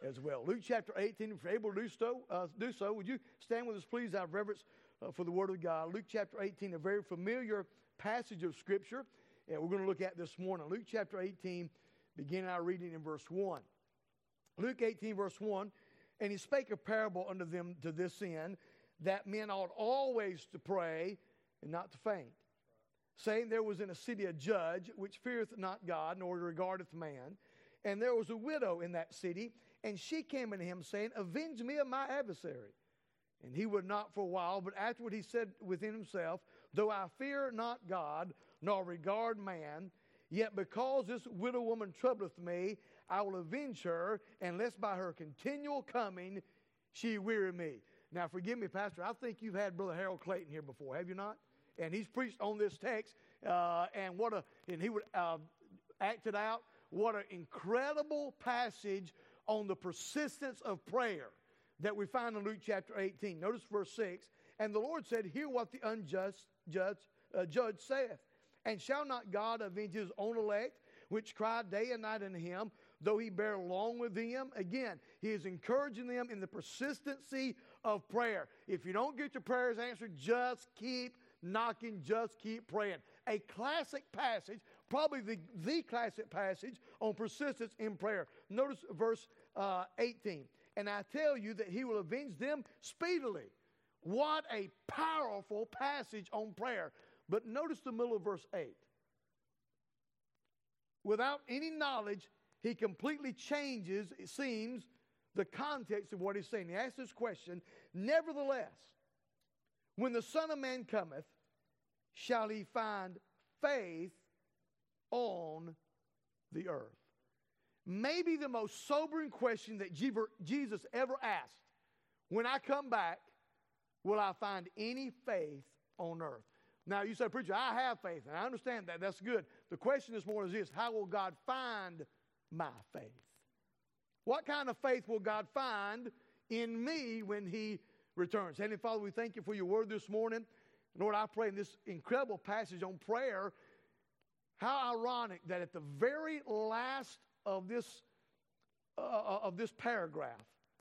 as well. Luke chapter 18, if you're able to do so, would you stand with us, please, out of reverence for the Word of God. Luke chapter 18, a very familiar passage of Scripture, and we're going to look at this morning. Luke chapter 18, beginning our reading in verse 1. Luke 18, verse 1, and he spake a parable unto them to this end, that men ought always to pray and not to faint, saying, there was in a city a judge which feareth not God, nor regardeth man. And there was a widow in that city, and she came unto him, saying, avenge me of my adversary. And he would not for a while, but afterward he said within himself, though I fear not God, nor regard man, yet because this widow woman troubleth me, I will avenge her, unless by her continual coming she weary me. Now, forgive me, Pastor, I think you've had Brother Harold Clayton here before, have you not? And he's preached on this text, and he would act it out. What an incredible passage on the persistence of prayer that we find in Luke chapter 18. Notice verse 6. And the Lord said, hear what the unjust judge saith. And shall not God avenge his own elect, which cry day and night unto him, though he bear long with them? Again, he is encouraging them in the persistency of prayer. If you don't get your prayers answered, just keep knocking, just keep praying. A classic passage, probably the classic passage on persistence in prayer. Notice verse 18. And I tell you that he will avenge them speedily. What a powerful passage on prayer. But notice the middle of verse 8. Without any knowledge, he completely changes, it seems, the context of what he's saying. He asks this question, nevertheless, when the Son of Man cometh, shall he find faith on the earth? Maybe the most sobering question that Jesus ever asked. When I come back, will I find any faith on earth? Now, you say, preacher, I have faith, and I understand that. That's good. The question this morning is this: how will God find my faith? What kind of faith will God find in me when he returns? Heavenly Father, we thank you for your word this morning. Lord, I pray in this incredible passage on prayer, how ironic that at the very last of this paragraph,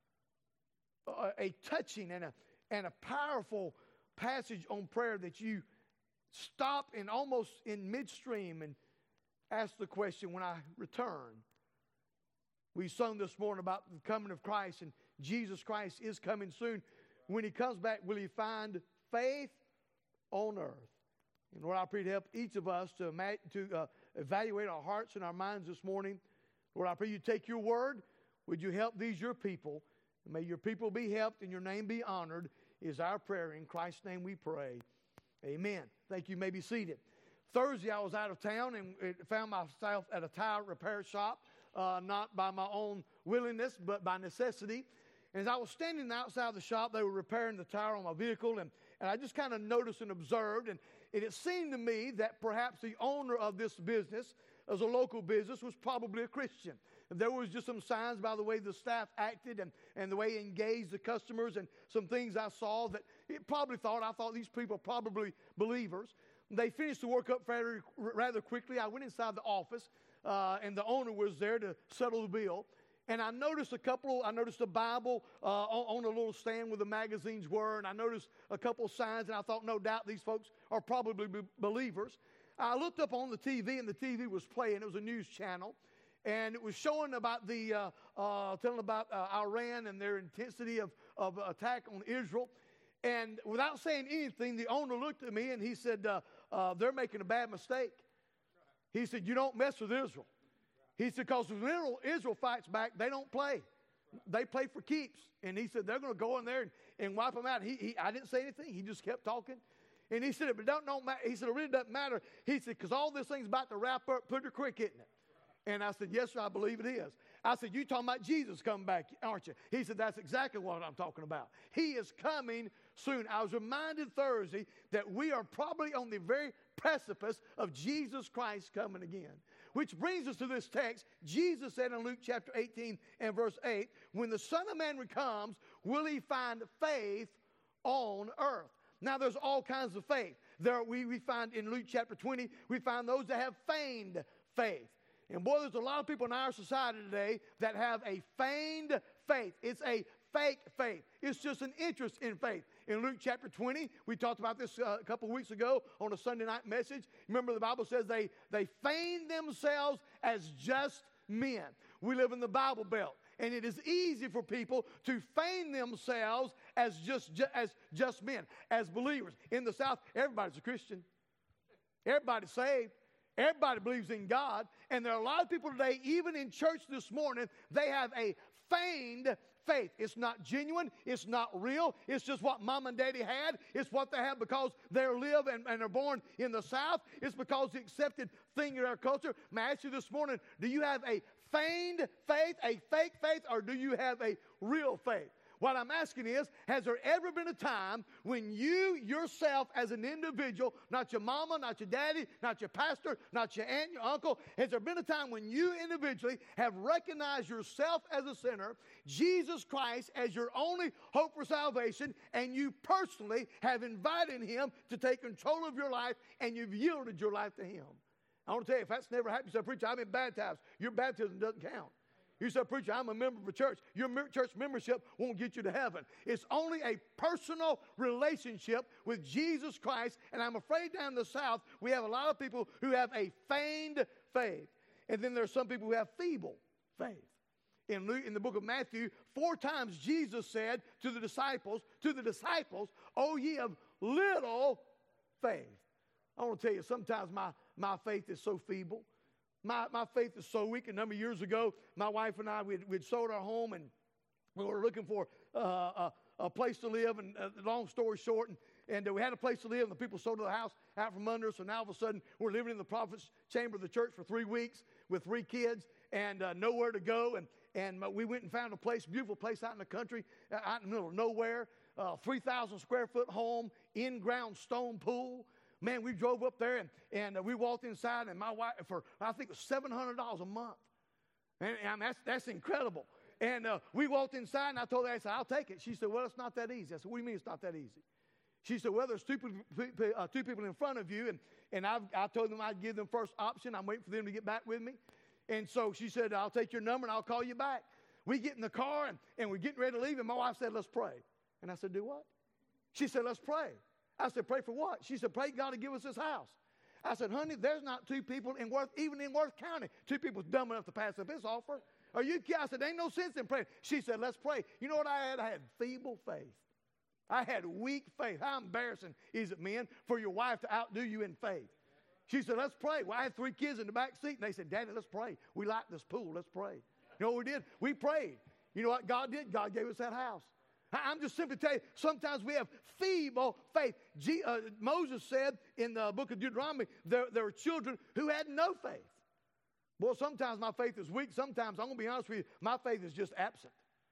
a touching and a powerful passage on prayer, that you stop in almost in midstream and ask the question, when I return. We sung this morning about the coming of Christ, and Jesus Christ is coming soon. When he comes back, will he find faith on earth? And Lord, I pray to help each of us to evaluate our hearts and our minds this morning. Lord, I pray you take your word. Would you help these your people? May your people be helped and your name be honored, is our prayer. In Christ's name we pray. Amen. Thank you. You may be seated. Thursday, I was out of town and found myself at a tire repair shop, not by my own willingness, but by necessity. And as I was standing outside the shop, they were repairing the tire on my vehicle, and I just kind of noticed and observed, and it seemed to me that perhaps the owner of this business, as a local business, was probably a Christian. And there was just some signs by the way the staff acted and the way he engaged the customers, and some things I saw that I thought these people are probably believers. They finished the work up rather quickly. I went inside the office, and the owner was there to settle the bill. And I noticed a Bible on a little stand where the magazines were, and I noticed a couple of signs, and I thought, no doubt these folks are probably believers. I looked up on the TV, and the TV was playing. It was a news channel, and it was showing about telling about Iran and their intensity of attack on Israel. And without saying anything, the owner looked at me, and he said, they're making a bad mistake. He said, you don't mess with Israel. He said, because when Israel fights back, they don't play. They play for keeps. And he said, they're going to go in there and wipe them out. I didn't say anything. He just kept talking. And he said, but don't matter. He said, it really doesn't matter. He said, because all this thing's about to wrap up pretty quick, isn't it? And I said, yes, sir, I believe it is. I said, you're talking about Jesus coming back, aren't you? He said, that's exactly what I'm talking about. He is coming soon. I was reminded Thursday that we are probably on the very precipice of Jesus Christ coming again. Which brings us to this text. Jesus said in Luke chapter 18 and verse 8, when the Son of Man comes, will he find faith on earth? Now, there's all kinds of faith. We find in Luke chapter 20, we find those that have feigned faith. And boy, there's a lot of people in our society today that have a feigned faith. It's a fake faith. It's just an interest in faith. In Luke chapter 20, we talked about this a couple of weeks ago on a Sunday night message. Remember, the Bible says they feigned themselves as just men. We live in the Bible Belt, and it is easy for people to feign themselves as just men, as believers. In the South, everybody's a Christian. Everybody's saved. Everybody believes in God. And there are a lot of people today, even in church this morning, they have a feigned faith. It's not genuine. It's not real. It's just what mom and daddy had. It's what they have because they live and are born in the South. It's because the accepted thing in our culture. May I ask you this morning, do you have a feigned faith, a fake faith, or do you have a real faith? What I'm asking is, has there ever been a time when you yourself as an individual, not your mama, not your daddy, not your pastor, not your aunt, your uncle, has there been a time when you individually have recognized yourself as a sinner, Jesus Christ as your only hope for salvation, and you personally have invited Him to take control of your life, and you've yielded your life to Him? I want to tell you, if that's never happened, you say, preacher, I've been baptized. Your baptism doesn't count. You say, preacher, I'm a member of a church. Your church membership won't get you to heaven. It's only a personal relationship with Jesus Christ. And I'm afraid down in the South, we have a lot of people who have a feigned faith. And then there's some people who have feeble faith. In the book of Matthew, 4 times Jesus said to the disciples, oh, ye of little faith. I want to tell you, sometimes my faith is so feeble. My faith is so weak. A number of years ago, my wife and I, we'd sold our home, and we were looking for a place to live. And long story short, and we had a place to live, and the people sold the house out from under us. So now all of a sudden, we're living in the prophet's chamber of the church for 3 weeks with 3 kids and nowhere to go. And we went and found a place, beautiful place out in the country, out in the middle of nowhere, 3,000 square foot home, in-ground stone pool. Man, we drove up there, and we walked inside, and my wife, for I think it was $700 a month. And that's incredible. And we walked inside, and I told her, I said, I'll take it. She said, well, it's not that easy. I said, what do you mean it's not that easy? She said, well, there's two people in front of you, and I told them I'd give them first option. I'm waiting for them to get back with me. And so she said, I'll take your number, and I'll call you back. We get in the car, and we're getting ready to leave, and my wife said, let's pray. And I said, do what? She said, let's pray. I said, pray for what? She said, pray God to give us this house. I said, honey, there's not 2 people even in Worth County, 2 people dumb enough to pass up this offer. Are you kidding? I said, there ain't no sense in praying. She said, let's pray. You know what I had? I had feeble faith. I had weak faith. How embarrassing is it, men, for your wife to outdo you in faith? She said, let's pray. Well, I had 3 kids in the back seat, and they said, Daddy, let's pray. We like this pool. Let's pray. You know what we did? We prayed. You know what God did? God gave us that house. I'm just simply telling you, sometimes we have feeble faith. Moses said in the book of Deuteronomy, there were children who had no faith. Well, sometimes my faith is weak. Sometimes, I'm going to be honest with you, my faith is just absent.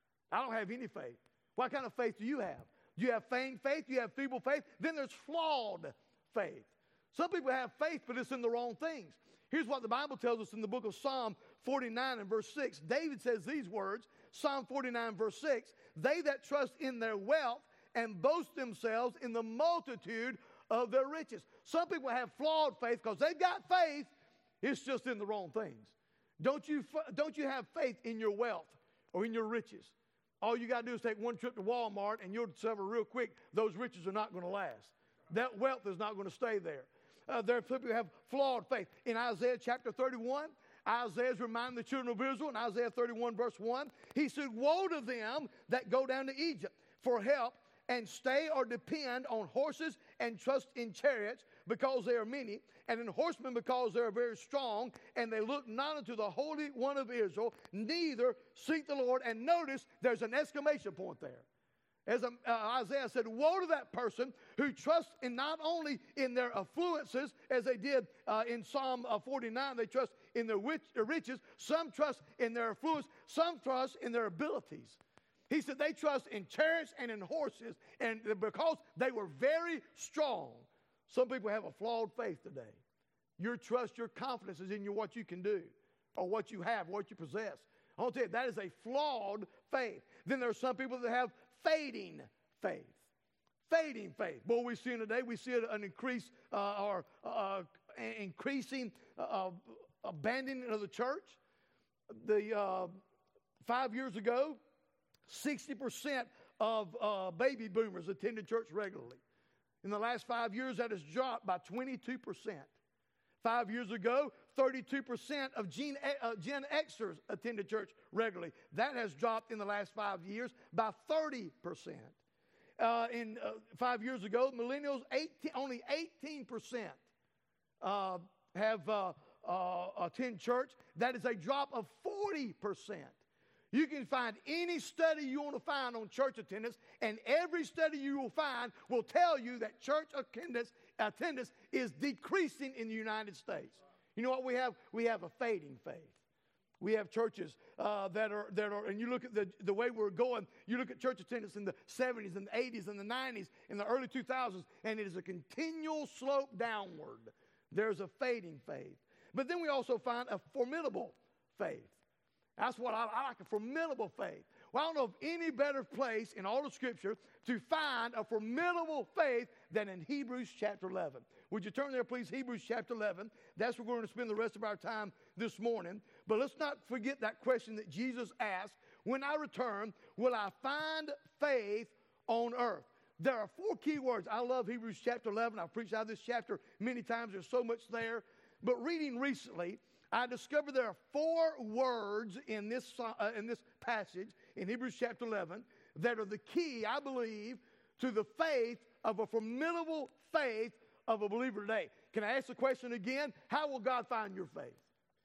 I don't have any faith. What kind of faith do you have? Do you have feigned faith? Do you have feeble faith? Then there's flawed faith. Some people have faith, but it's in the wrong things. Here's what the Bible tells us in the book of Psalm 49 and verse 6. David says these words, Psalm 49 verse 6, they that trust in their wealth and boast themselves in the multitude of their riches. Some people have flawed faith because they've got faith, it's just in the wrong things. Don't you have faith in your wealth or in your riches? All you got to do is take one trip to Walmart and you'll discover real quick those riches are not going to last. That wealth is not going to stay there. There are people who have flawed faith. In Isaiah chapter 31, Isaiah's reminding the children of Israel in Isaiah 31 verse 1, he said, woe to them that go down to Egypt for help and stay or depend on horses and trust in chariots because they are many, and in horsemen because they are very strong, and they look not unto the Holy One of Israel, neither seek the Lord. And notice there's an exclamation point there. As Isaiah said, woe to that person who trusts in not only in their affluences, as they did in Psalm 49, they trust in their riches. Some trust in their affluence. Some trust in their abilities. He said they trust in chariots and in horses, and because they were very strong. Some people have a flawed faith today. Your trust, your confidence is in what you can do, or what you have, what you possess. I want to tell you, that is a flawed faith. Then there are some people that have fading faith. Fading faith. Boy, we see it today. We see an increase increasing abandoning of the church. 5 years ago, 60% of baby boomers attended church regularly. In the last 5 years, that has dropped by 22%. 5 years ago, 32% of Gen Xers attended church regularly. That has dropped in the last 5 years by 30%. 5 years ago, millennials, only 18% have attend church. That is a drop of 40%. You can find any study you want to find on church attendance, and every study you will find will tell you that church attendance is decreasing in the United States. You know what we have? We have a fading faith. We have churches that are, and you look at the way we're going, you look at church attendance in the 70s and the 80s and the 90s and the early 2000s, and it is a continual slope downward. There's a fading faith. But then we also find a formidable faith. That's what I like, a formidable faith. Well, I don't know of any better place in all of Scripture to find a formidable faith than in Hebrews chapter 11. Would you turn there, please? Hebrews chapter 11. That's where we're going to spend the rest of our time this morning. But let's not forget that question that Jesus asked, when I return, will I find faith on earth? There are 4 key words. I love Hebrews chapter 11. I've preached out of this chapter many times. There's so much there. But reading recently, I discovered there are 4 words in this passage in Hebrews chapter 11 that are the key, I believe, to the faith of a formidable faith of a believer today. Can I ask the question again? How will God find your faith?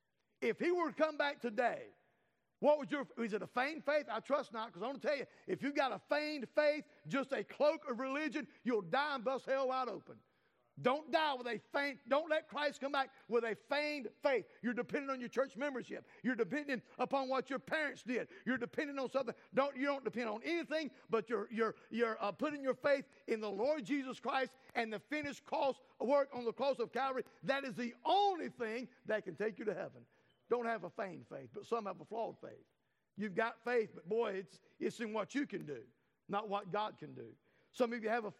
If he were to come back today, what would is it a feigned faith? I trust not, because I want to tell you, if you've got a feigned faith, just a cloak of religion, you'll die and bust hell wide open. Don't die with a feigned, don't let Christ come back with a feigned faith. You're dependent on your church membership. You're dependent upon what your parents did. You're dependent on something. You don't depend on anything, but you're putting your faith in the Lord Jesus Christ and the finished work on the cross of Calvary. That is the only thing that can take you to heaven. Don't have a feigned faith, but some have a flawed faith. You've got faith, but boy, it's in what you can do, not what God can do. Some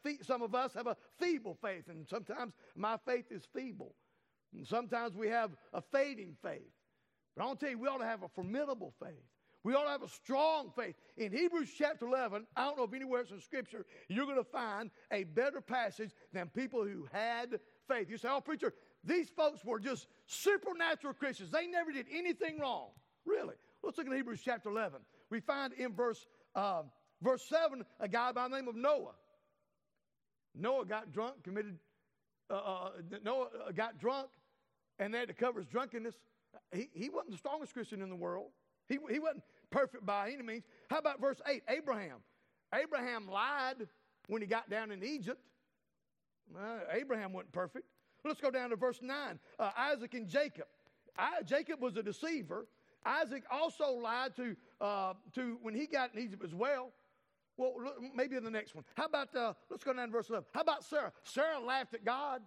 of us have a feeble faith, and sometimes my faith is feeble. And sometimes we have a fading faith. But I want to tell you, we ought to have a formidable faith. We ought to have a strong faith. In Hebrews chapter 11, I don't know if anywhere else in Scripture you're going to find a better passage than people who had faith. You say, oh, preacher, these folks were just supernatural Christians. They never did anything wrong. Really? Let's look at Hebrews chapter 11. We find in verse 7 a guy by the name of Noah. Noah got drunk, and they had to cover his drunkenness. He wasn't the strongest Christian in the world. He wasn't perfect by any means. How about verse 8? Abraham. Abraham lied when he got down in Egypt. Abraham wasn't perfect. Let's go down to verse 9. Isaac and Jacob. Jacob was a deceiver. Isaac also lied to when he got in Egypt as well. Well, maybe in the next one. How about, let's go down to verse 11. How about Sarah? Sarah laughed at God.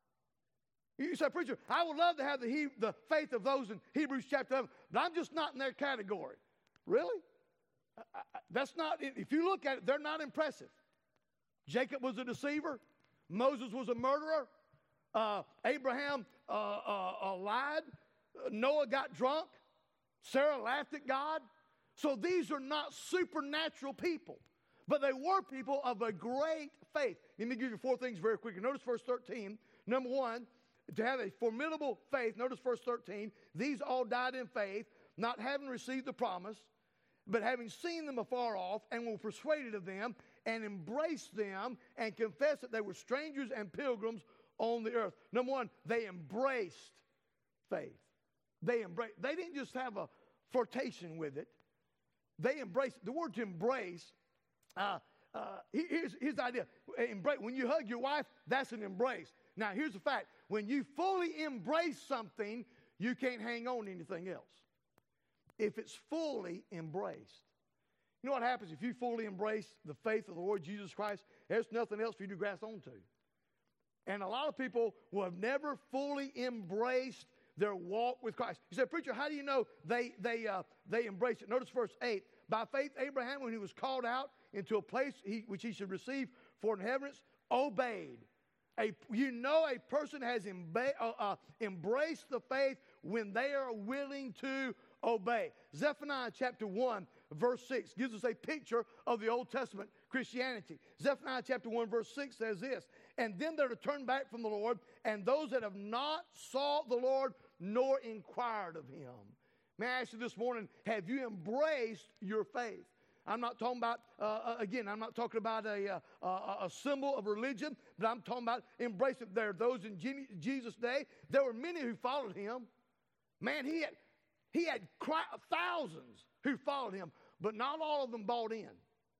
You say, preacher, I would love to have the faith of those in Hebrews chapter 11, but I'm just not in their category. Really? That's not, if you look at it, they're not impressive. Jacob was a deceiver. Moses was a murderer. Abraham lied. Noah got drunk. Sarah laughed at God. So these are not supernatural people, but they were people of a great faith. Let me give you 4 things very quickly. Notice verse 13. Number 1, to have a formidable faith, notice verse 13, these all died in faith, not having received the promise, but having seen them afar off, and were persuaded of them, and embraced them, and confessed that they were strangers and pilgrims on the earth. Number 1, they embraced faith. They didn't just have a flirtation with it. They embraced. The word to embrace, here's the idea. When you hug your wife, that's an embrace. Now, here's the fact. When you fully embrace something, you can't hang on to anything else. If it's fully embraced. You know what happens if you fully embrace the faith of the Lord Jesus Christ? There's nothing else for you to grasp onto. And a lot of people will have never fully embraced their walk with Christ. You say, preacher, how do you know they embraced it? Notice verse 8. By faith, Abraham, when he was called out into a place which he should receive for inheritance, obeyed. A person has embraced the faith when they are willing to obey. Zephaniah chapter 1, verse 6 gives us a picture of the Old Testament Christianity. Zephaniah chapter 1, verse 6 says this, and then they're to turn back from the Lord, and those that have not sought the Lord nor inquired of him. May I ask you this morning, have you embraced your faith? I'm not talking about, I'm not talking about a symbol of religion, but I'm talking about embracing. There are those in Jesus' day, there were many who followed him. Man, he had thousands who followed him, but not all of them bought in.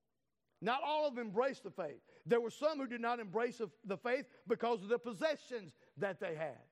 Not all of them embraced the faith. There were some who did not embrace the faith because of the possessions that they had.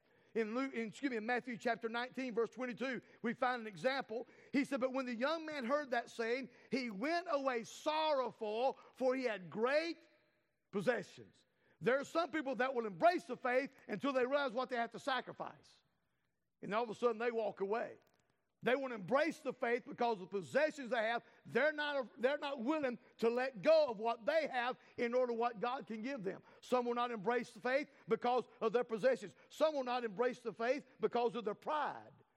In Matthew chapter 19, verse 22, we find an example. He said, but when the young man heard that saying, he went away sorrowful, for he had great possessions. There are some people that will embrace the faith until they realize what they have to sacrifice. And all of a sudden they walk away. They want to embrace the faith because of the possessions they have. They're not willing to let go of what they have in order to what God can give them. Some will not embrace the faith because of their possessions. Some will not embrace the faith because of their pride.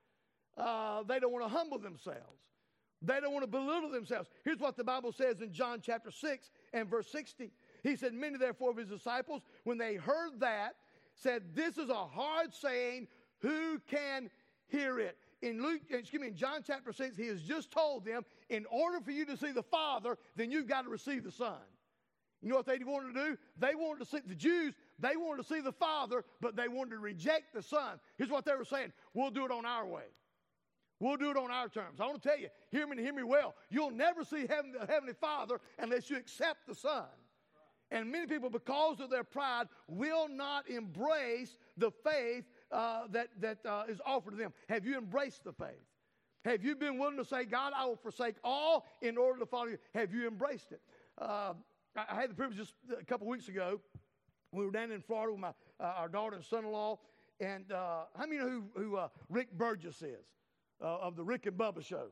They don't want to humble themselves. They don't want to belittle themselves. Here's what the Bible says in John chapter 6 and verse 60. He said, many therefore of his disciples, when they heard that, said, this is a hard saying, who can hear it? In John chapter 6, he has just told them, in order for you to see the Father, then you've got to receive the Son. You know what they wanted to do? They wanted to see, the Jews, they wanted to see the Father, but they wanted to reject the Son. Here's what they were saying, we'll do it on our way. We'll do it on our terms. I want to tell you, hear me well, you'll never see the Heavenly Father unless you accept the Son. And many people, because of their pride, will not embrace the faith that is offered to them. Have you embraced the faith? Have you been willing to say, God, I will forsake all in order to follow you? Have you embraced it? I had the privilege just a couple weeks ago. We were down in Florida with our daughter and son-in-law. And how many know who Rick Burgess is of the Rick and Bubba show?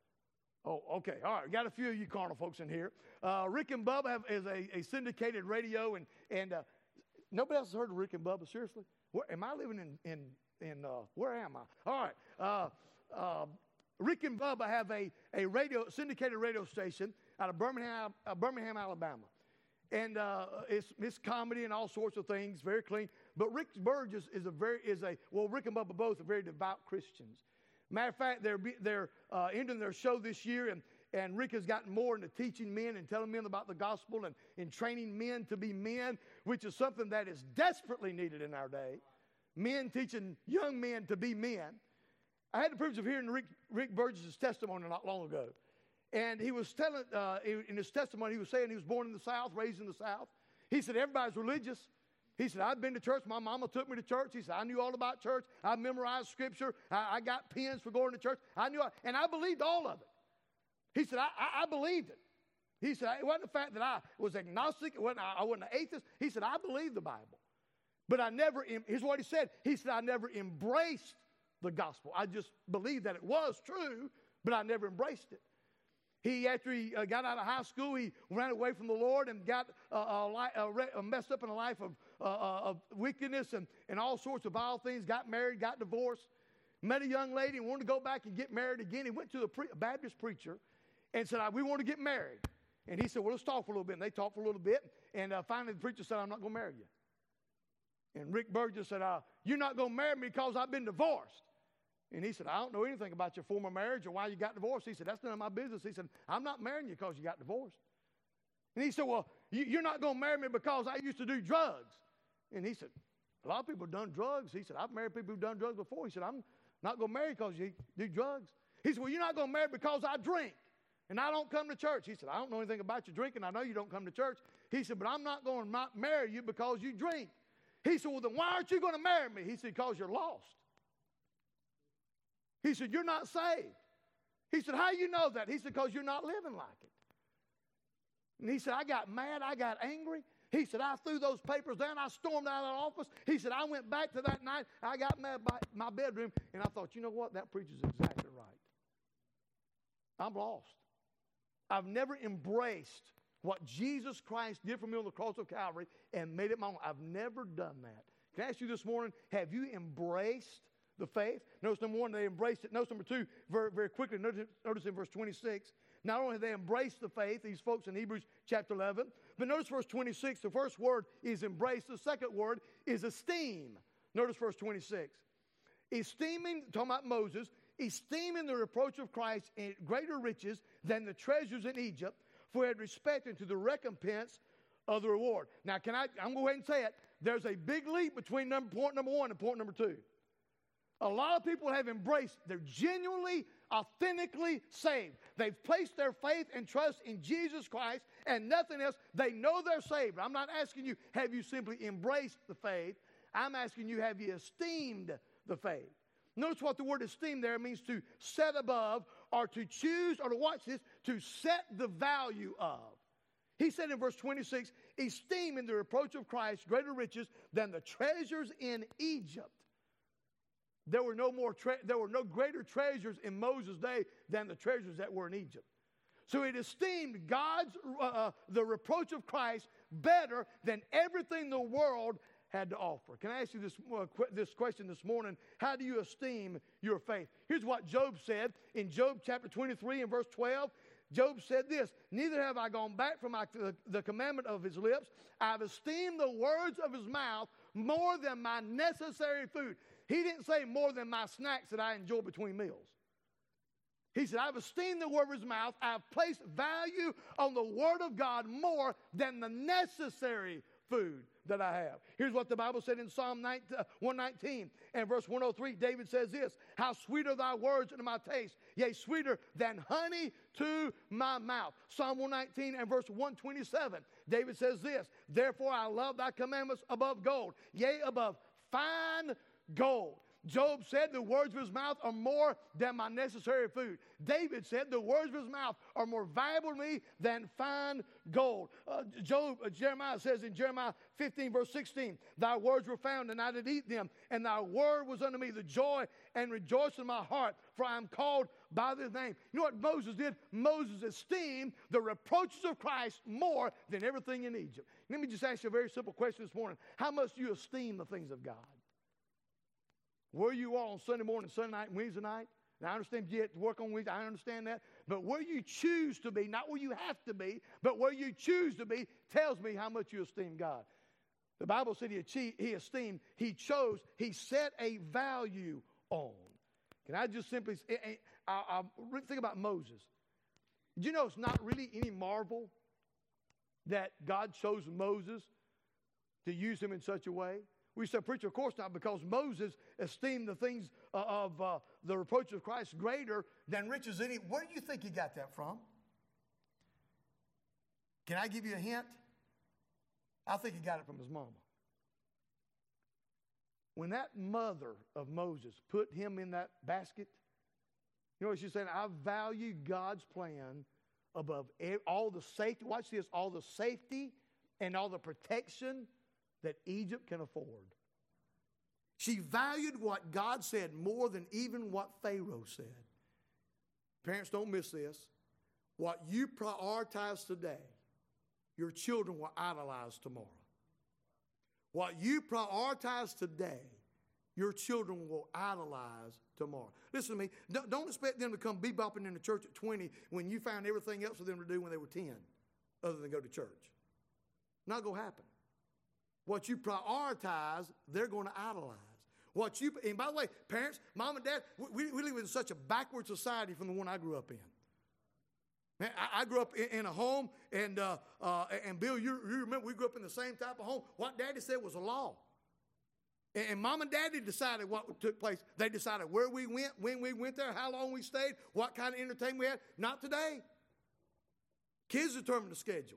Oh, okay. All right. We got a few of you carnal folks in here. Rick and Bubba is a syndicated radio, and nobody else has heard of Rick and Bubba, seriously? Where, am I living in where am I? All right. Rick and Bubba have a syndicated radio station out of Birmingham, Alabama. And it's comedy and all sorts of things, very clean. But Rick Burgess Rick and Bubba both are very devout Christians. Matter of fact, they're ending their show this year, and Rick has gotten more into teaching men and telling men about the gospel and training men to be men, which is something that is desperately needed in our day. Men teaching young men to be men. I had the privilege of hearing Rick Burgess' testimony not long ago. And he was telling, in his testimony, he was saying he was born in the South, raised in the South. He said, everybody's religious. He said, I've been to church. My mama took me to church. He said, I knew all about church. I memorized scripture. I got pens for going to church. And I believed all of it. He said, I believed it. He said, it wasn't the fact that I was agnostic. I wasn't an atheist. He said, I believed the Bible. But here's what he said. He said, I never embraced the gospel. I just believed that it was true, but I never embraced it. After he got out of high school, he ran away from the Lord and got messed up in a life of wickedness and all sorts of vile things, got married, got divorced, met a young lady and wanted to go back and get married again. He went to a Baptist preacher and said, we want to get married. And he said, well, let's talk for a little bit. And they talked for a little bit. And finally the preacher said, I'm not going to marry you. And Rick Burgess said, you're not going to marry me because I've been divorced. And he said, I don't know anything about your former marriage or why you got divorced. He said, that's none of my business. He said, I'm not marrying you because you got divorced. And he said, well, you're not going to marry me because I used to do drugs. And he said, a lot of people have done drugs. He said, I've married people who've done drugs before. He said, I'm not going to marry you because you do drugs. He said, well, you're not going to marry because I drink and I don't come to church. He said, I don't know anything about your drinking. I know you don't come to church. He said, but I'm not going to not marry you because you drink. He said, well, then why aren't you going to marry me? He said, because you're lost. He said, you're not saved. He said, how do you know that? He said, because you're not living like it. And he said, I got mad. I got angry. He said, I threw those papers down. I stormed out of the office. He said, I went back to that night. I got mad by my bedroom. And I thought, you know what? That preacher's exactly right. I'm lost. I've never embraced what Jesus Christ did for me on the cross of Calvary and made it my own. I've never done that. Can I ask you this morning, have you embraced the faith. Notice number one, they embraced it. Notice number two, very, very quickly, notice in verse 26, not only they embraced the faith, these folks in Hebrews chapter 11, but notice verse 26, the first word is embrace, the second word is esteem. Notice verse 26. Esteeming, talking about Moses, esteeming the reproach of Christ in greater riches than the treasures in Egypt, for he had respect unto the recompense of the reward. Now, I'm going to go ahead and say it. There's a big leap between point number one and point number two. A lot of people have embraced, they're genuinely, authentically saved. They've placed their faith and trust in Jesus Christ and nothing else. They know they're saved. I'm not asking you, have you simply embraced the faith? I'm asking you, have you esteemed the faith? Notice what the word esteem there means: to set above, or to choose, or to watch this, to set the value of. He said in verse 26, esteem in the reproach of Christ greater riches than the treasures in Egypt. There were no greater treasures in Moses' day than the treasures that were in Egypt. So it esteemed the reproach of Christ better than everything the world had to offer. Can I ask you this question this morning? How do you esteem your faith? Here's what Job said in Job chapter 23 and verse 12. Job said this: neither have I gone back from the commandment of his lips. I've esteemed the words of his mouth more than my necessary food. He didn't say more than my snacks that I enjoy between meals. He said, I've esteemed the word of his mouth. I've placed value on the word of God more than the necessary food that I have. Here's what the Bible said in Psalm 119 and verse 103. David says this: how sweet are thy words unto my taste, yea, sweeter than honey to my mouth. Psalm 119 and verse 127. David says this: therefore I love thy commandments above gold, yea, above fine gold. Job said the words of his mouth are more than my necessary food. David said the words of his mouth are more valuable to me than fine gold. Jeremiah says in Jeremiah 15 verse 16, thy words were found and I did eat them, and thy word was unto me the joy and rejoicing in my heart, for I am called by this name. You know what Moses did? Moses esteemed the reproaches of Christ more than everything in Egypt. Let me just ask you a very simple question this morning. How much do you esteem the things of God? Where you are on Sunday morning, Sunday night, and Wednesday night, and I understand you have to work on Wednesday, I understand that, but where you choose to be, not where you have to be, but where you choose to be, tells me how much you esteem God. The Bible said he esteemed, he chose, he set a value on. Can I just simply, I think about Moses. Did you know it's not really any marvel that God chose Moses to use him in such a way? We said, preacher, of course not, because Moses esteemed the things of the reproach of Christ greater than riches in it. Where do you think he got that from? Can I give you a hint? I think he got it from his mama. When that mother of Moses put him in that basket, you know what she said? I value God's plan above all the safety. Watch this, all the safety and all the protection that Egypt can afford. She valued what God said more than even what Pharaoh said. Parents, don't miss this. What you prioritize today, your children will idolize tomorrow. What you prioritize today, your children will idolize tomorrow. Listen to me. Don't expect them to come bebopping in the church at 20 when you found everything else for them to do when they were 10 other than go to church. Not going to happen. What you prioritize, they're going to idolize. And by the way, parents, mom and dad, we live in such a backward society from the one I grew up in. Man, I grew up in a home, and Bill, you remember we grew up in the same type of home. What Daddy said was a law. And Mom and Daddy decided what took place. They decided where we went, when we went there, how long we stayed, what kind of entertainment we had. Not today. Kids determine the schedule.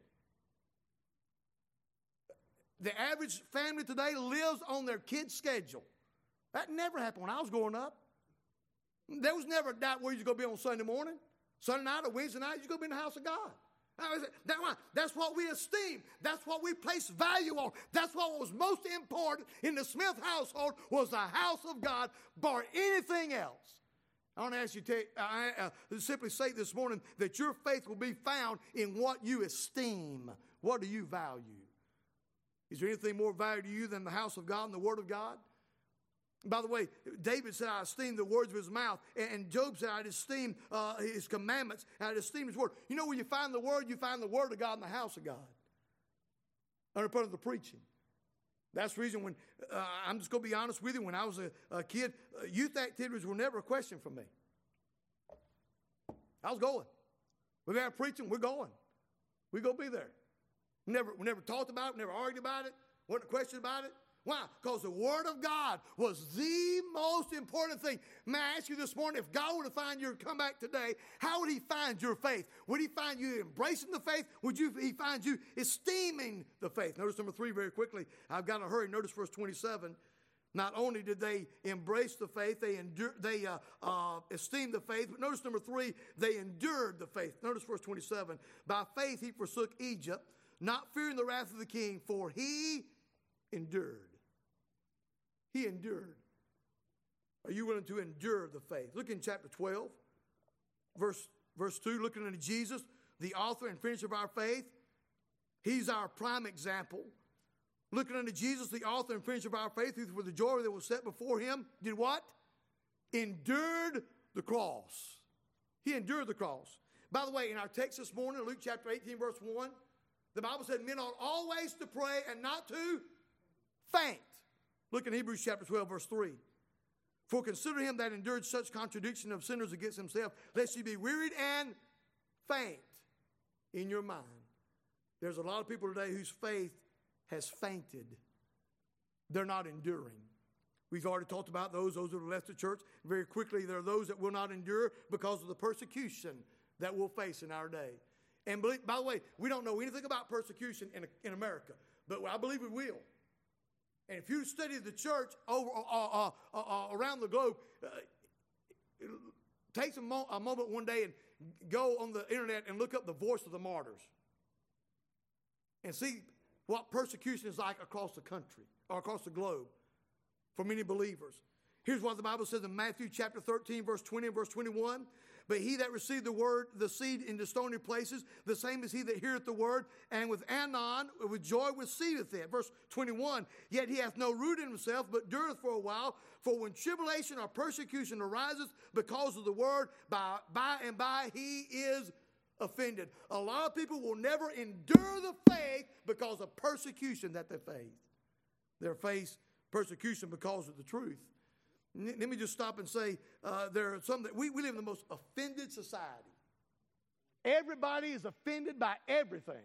The average family today lives on their kid's schedule. That never happened when I was growing up. There was never a doubt where you're going to be on Sunday morning, Sunday night, or Wednesday night. You're going to be in the house of God. That's what we esteem. That's what we place value on. That's what was most important in the Smith household was the house of God, bar anything else. I want to ask you to simply say this morning that your faith will be found in what you esteem. What do you value? Is there anything more valuable to you than the house of God and the Word of God? By the way, David said, I esteem the words of his mouth. And Job said, I'd esteem his commandments. And I'd esteem his word. You know where you find the word? You find the word of God in the house of God. Under part of the preaching. That's the reason when, I'm just going to be honest with you, when I was a kid, youth activities were never a question for me. I was going. We got preaching, we're going. We're going to be there. We never talked about it, never argued about it, wasn't a question about it. Why? Because the Word of God was the most important thing. May I ask you this morning, if God were to find you and come back today, how would he find your faith? Would he find you embracing the faith? Would he find you esteeming the faith? Notice number 3 very quickly. I've got to hurry. Notice verse 27. Not only did they embrace the faith, they esteemed the faith. But notice number 3, they endured the faith. Notice verse 27. By faith he forsook Egypt, not fearing the wrath of the king, for he endured. He endured. Are you willing to endure the faith? Look in chapter 12, verse 2, looking into Jesus, the author and finisher of our faith. He's our prime example. Looking unto Jesus, the author and finisher of our faith, who for the joy that was set before him, did what? Endured the cross. He endured the cross. By the way, in our text this morning, Luke chapter 18, verse 1, the Bible said, men ought always to pray and not to faint. Look in Hebrews chapter 12, verse 3. For consider him that endured such contradiction of sinners against himself, lest ye be wearied and faint in your mind. There's a lot of people today whose faith has fainted. They're not enduring. We've already talked about those who have left the church. Very quickly, there are those that will not endure because of the persecution that we'll face in our day. And by the way, we don't know anything about persecution in America, but I believe we will. And if you study the church around the globe, take a moment one day and go on the internet and look up the voice of the martyrs and see what persecution is like across the country or across the globe for many believers. Here's what the Bible says in Matthew chapter 13, verse 20 and verse 21. But he that received the seed in the stony places, the same is he that heareth the word, and with anon, with joy receiveth it. Verse 21, yet he hath no root in himself, but dureth for a while. For when tribulation or persecution arises because of the word, by and by he is offended. A lot of people will never endure the faith because of persecution that they face. They face persecution because of the truth. Let me just stop and say there are some that we live in the most offended society. Everybody is offended by everything.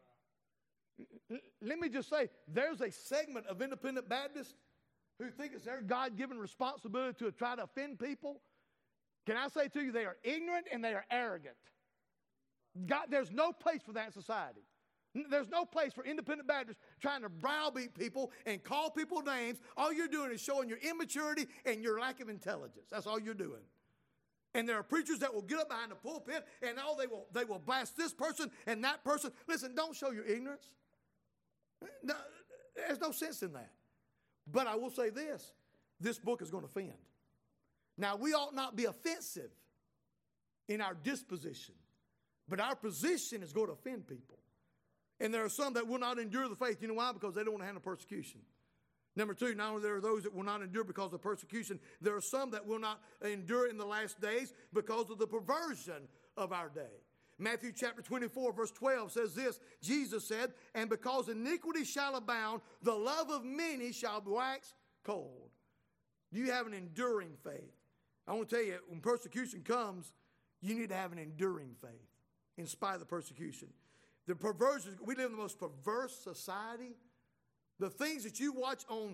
Let me just say, there's a segment of independent Baptists who think it's their God-given responsibility to try to offend people. Can I say to you, they are ignorant and they are arrogant. God, there's no place for that in society. There's no place for independent Baptists trying to browbeat people and call people names. All you're doing is showing your immaturity and your lack of intelligence. That's all you're doing. And there are preachers that will get up behind the pulpit and they will blast this person and that person. Listen, don't show your ignorance. No, there's no sense in that. But I will say this book is going to offend. Now, we ought not be offensive in our disposition, but our position is going to offend people. And there are some that will not endure the faith. You know why? Because they don't want to handle persecution. Number 2, not only there are those that will not endure because of persecution, there are some that will not endure in the last days because of the perversion of our day. Matthew chapter 24, verse 12 says this, Jesus said, and because iniquity shall abound, the love of many shall wax cold. Do you have an enduring faith? I want to tell you, when persecution comes, you need to have an enduring faith in spite of the persecution. The perversion, we live in the most perverse society. The things that you watch on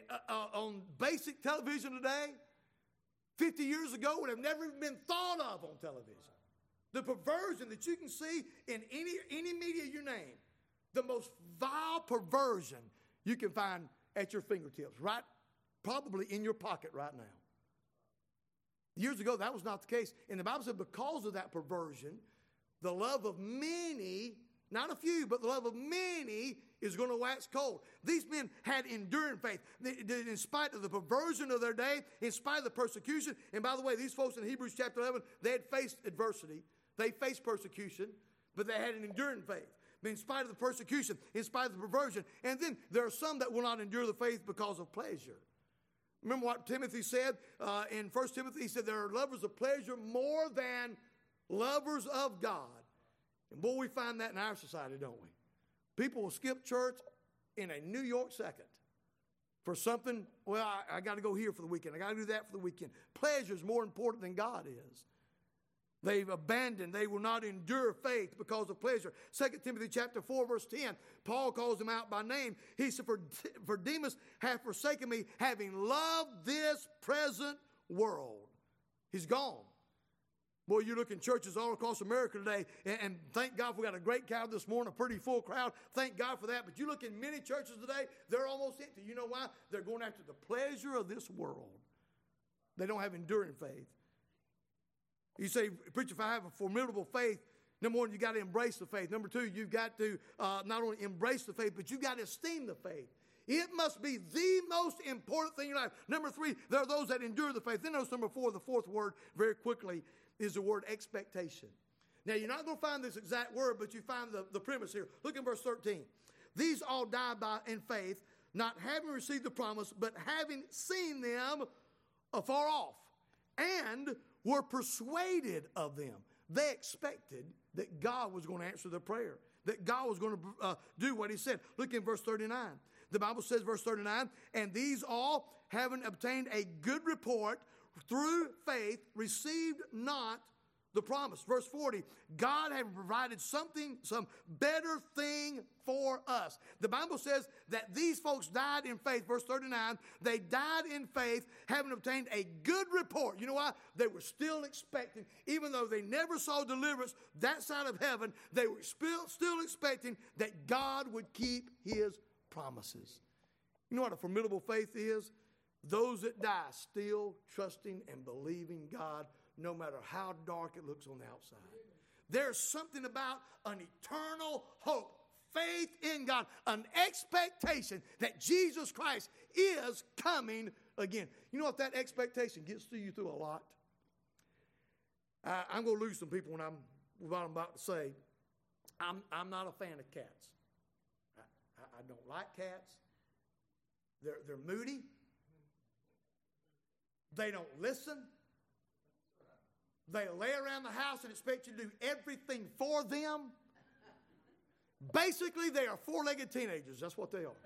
basic television today, 50 years ago would have never even been thought of on television. The perversion that you can see in any media you name, the most vile perversion you can find at your fingertips, right? Probably in your pocket right now. Years ago, that was not the case. And the Bible said because of that perversion, the love of many, not a few, but the love of many is going to wax cold. These men had enduring faith. In spite of the perversion of their day, in spite of the persecution. And by the way, these folks in Hebrews chapter 11, they had faced adversity. They faced persecution, but they had an enduring faith. But in spite of the persecution, in spite of the perversion. And then there are some that will not endure the faith because of pleasure. Remember what Timothy said in 1 Timothy? He said, there are lovers of pleasure more than lovers of God. And boy, we find that in our society, don't we? People will skip church in a New York second for something. Well, I got to go here for the weekend. I got to do that for the weekend. Pleasure is more important than God is. They've abandoned. They will not endure faith because of pleasure. 2 Timothy chapter 4, verse 10, Paul calls them out by name. He said, for Demas hath forsaken me, having loved this present world. He's gone. Boy, you look in churches all across America today, and thank God we got a great crowd this morning, a pretty full crowd. Thank God for that. But you look in many churches today, they're almost empty. You know why? They're going after the pleasure of this world. They don't have enduring faith. You say, preacher, if I have a formidable faith, number one, you got to embrace the faith. Number two, you've got to not only embrace the faith, but you've got to esteem the faith. It must be the most important thing in your life. Number three, there are those that endure the faith. Then notice number four, the fourth word, very quickly, is the word expectation. Now, you're not going to find this exact word, but you find the premise here. Look in verse 13. These all died in faith, not having received the promise, but having seen them afar off, and were persuaded of them. They expected that God was going to answer their prayer, that God was going to do what he said. Look in verse 39. The Bible says, verse 39, and these all, having obtained a good report through faith, received not the promise. Verse 40, God had provided some better thing for us. The Bible says that these folks died in faith. Verse 39, they died in faith, having obtained a good report. You know why? They were still expecting, even though they never saw deliverance that side of heaven, they were still expecting that God would keep his promises. You know what a formidable faith is? Those that die still trusting and believing God, no matter how dark it looks on the outside. There's something about an eternal hope, faith in God, an expectation that Jesus Christ is coming again. You know what that expectation gets to you through a lot? I'm going to lose some people with what I'm about to say. I'm not a fan of cats. I don't like cats. They're moody. They don't listen. They lay around the house and expect you to do everything for them. Basically, they are four-legged teenagers. That's what they are.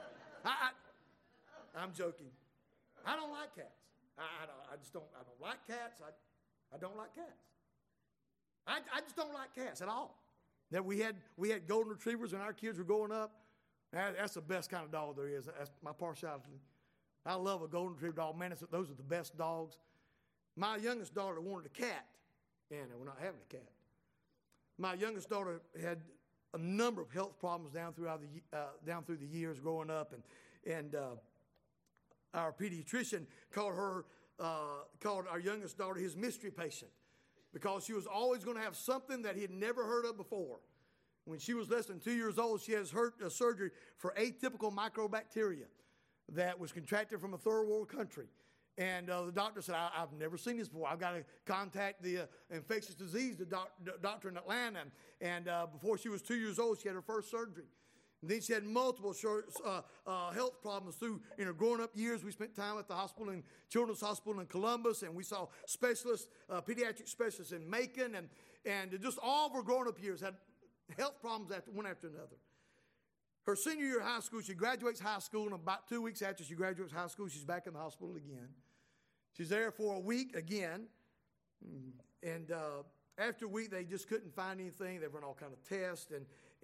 I'm joking. I don't like cats. I don't like cats. I don't like cats. I just don't like cats at all. That we had golden retrievers when our kids were growing up. That's the best kind of dog there is. That's my partiality. I love a golden retriever dog. Man, those are the best dogs. My youngest daughter wanted a cat, and we're not having a cat. My youngest daughter had a number of health problems down through the years growing up, and our pediatrician called our youngest daughter his mystery patient, because she was always going to have something that he had never heard of before. When she was less than 2 years old, she has a surgery for atypical microbacteria that was contracted from a third world country. And the doctor said, I've never seen this before. I've got to contact the infectious disease doctor in Atlanta. And before she was 2 years old, she had her first surgery. And then she had multiple health problems through her growing up years. We spent time at the hospital, Children's Hospital in Columbus, and we saw specialists, pediatric specialists in Macon, and just all of her growing up years had health problems one after another. Her senior year of high school, she graduates high school, and about 2 weeks after she graduates high school, she's back in the hospital again. She's there for a week again, and after a week, they just couldn't find anything. They run all kind of tests, and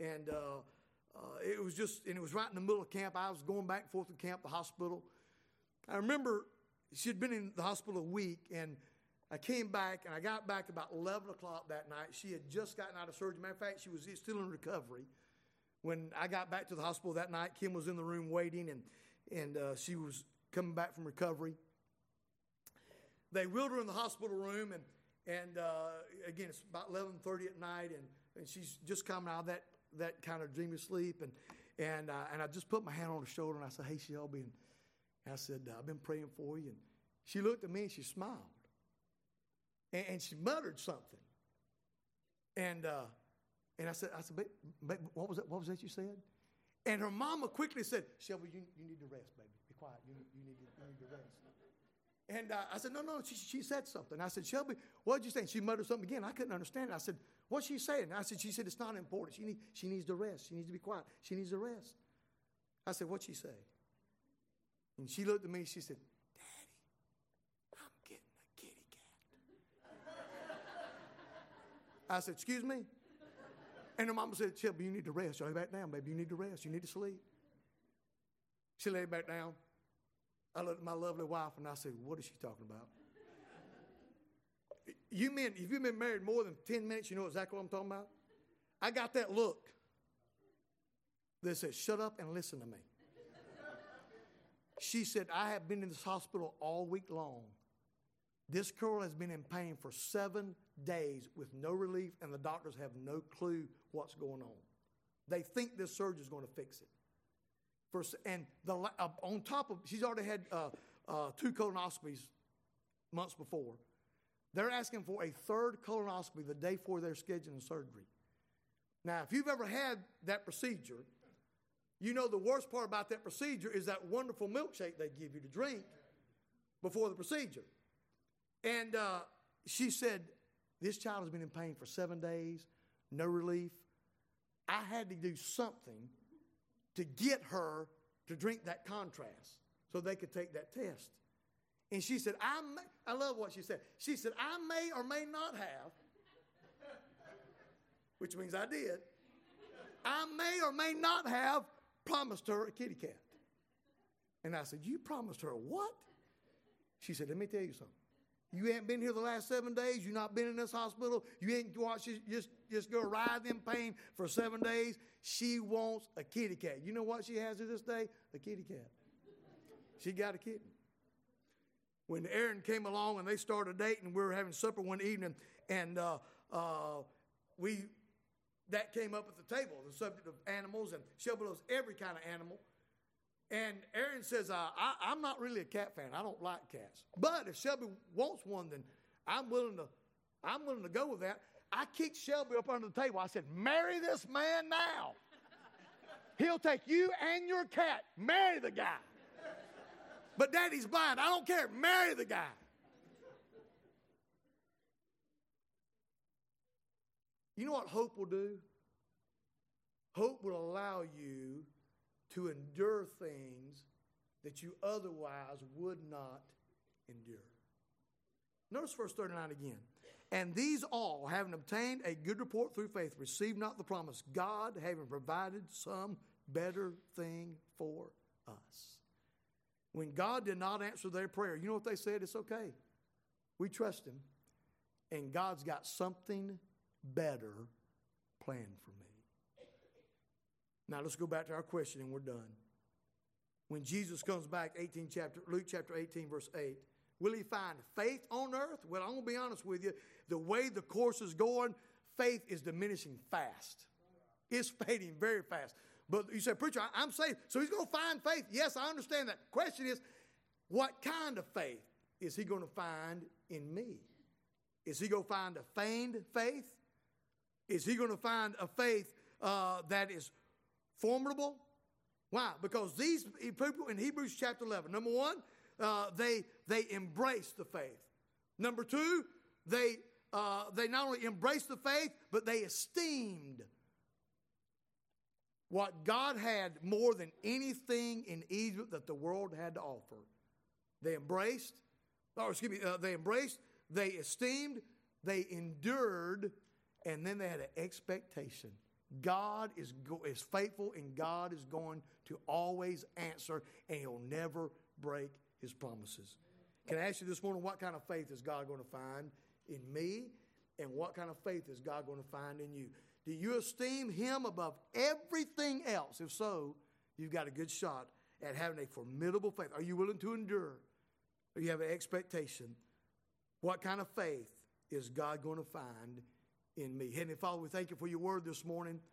it was right in the middle of camp. I was going back and forth to camp, the hospital. I remember she had been in the hospital a week, and I came back, and I got back about 11 o'clock that night. She had just gotten out of surgery. Matter of fact, she was still in recovery. When I got back to the hospital that night, Kim was in the room waiting, and she was coming back from recovery. They wheeled her in the hospital room, and again, it's about 11:30 at night, and she's just coming out of that kind of dreamy sleep, and I just put my hand on her shoulder, and I said, "Hey, Shelby," and I said, "I've been praying for you." And she looked at me, and she smiled, and she muttered something, and I said, "Babe, what was that you said?" And her mama quickly said, Shelby, you need to rest, baby. Be quiet. You need to rest. And I said, no, she said something. I said, Shelby, what did you say? She muttered something again. I couldn't understand it. I said, what's she saying? She said, it's not important. She needs to rest. She needs to be quiet. She needs to rest. I said, what'd she say? And she looked at me. She said, Daddy, I'm getting a kitty cat. I said, excuse me? And her mama said, Shelby, you need to rest. Lay back down, baby. You need to rest. You need to sleep. She laid back down. I looked at my lovely wife and I said, what is she talking about? You men, if you've been married more than 10 minutes, you know exactly what I'm talking about? I got that look that said, shut up and listen to me. She said, I have been in this hospital all week long. This girl has been in pain for 7 days with no relief, and the doctors have no clue what's going on. They think this surgery is going to fix it. On top of, she's already had 2 colonoscopies months before. They're asking for a 3rd colonoscopy the day before they're scheduling surgery. Now, if you've ever had that procedure, you know the worst part about that procedure is that wonderful milkshake they give you to drink before the procedure. And she said, this child has been in pain for 7 days, no relief. I had to do something to get her to drink that contrast so they could take that test. And she said, I love what she said. She said, I may or may not have, which means I did, I may or may not have promised her a kitty cat. And I said, you promised her what? She said, let me tell you something. You ain't been here the last 7 days. You not been in this hospital. You ain't watched just go writhe in pain for 7 days. She wants a kitty cat. You know what she has to this day? A kitty cat. She got a kitten. When Aaron came along and they started dating, we were having supper one evening, and that came up at the table, the subject of animals, and Shelby loves every kind of animal. And Aaron says, I'm not really a cat fan. I don't like cats. But if Shelby wants one, then I'm willing to go with that. I kicked Shelby up under the table. I said, marry this man now. He'll take you and your cat. Marry the guy. But Daddy's blind. I don't care. Marry the guy. You know what hope will do? Hope will allow you to endure things that you otherwise would not endure. Notice verse 39 again. And these all, having obtained a good report through faith, receive not the promise, God having provided some better thing for us. When God did not answer their prayer, you know what they said? It's okay. We trust Him. And God's got something better planned for me. Now let's go back to our question and we're done. When Jesus comes back, Luke chapter 18, verse 8, will He find faith on earth? Well, I'm going to be honest with you. The way the course is going, faith is diminishing fast. It's fading very fast. But you say, preacher, I'm saved, so He's going to find faith. Yes, I understand that. Question is, what kind of faith is He going to find in me? Is He going to find a feigned faith? Is He going to find a faith that is formidable? Why? Because these people in Hebrews chapter 11, number one, they embraced the faith. Number two, they not only embraced the faith, but they esteemed what God had more than anything in Egypt that the world had to offer. They embraced, they esteemed, they endured, and then they had an expectation. God is faithful, and God is going to always answer, and He'll never break His promises. Can I ask you this morning, what kind of faith is God going to find in me, and what kind of faith is God going to find in you? Do you esteem Him above everything else? If so, you've got a good shot at having a formidable faith. Are you willing to endure? Or you have an expectation? What kind of faith is God going to find in me? Heavenly Father, we thank You for Your word this morning.